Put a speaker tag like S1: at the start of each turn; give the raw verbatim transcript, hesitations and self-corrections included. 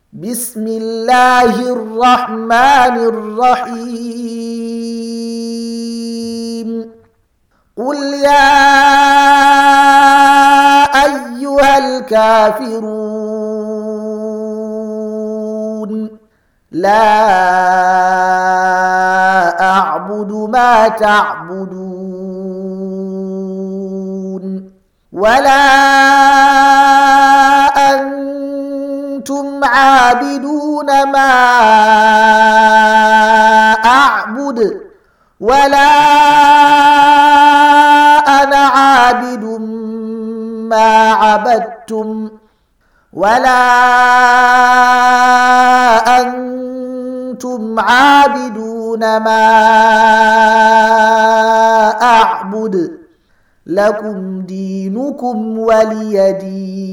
S1: بسم الله الرحمن الرحيم قل يا أيها الكافرون لا أعبد ما تعبدون ولا أنتم عابدون ما أعبد ولا أنا عابد ما عبدتم ولا أنتم عابدون ما أعبد لكم دينكم ولي دين.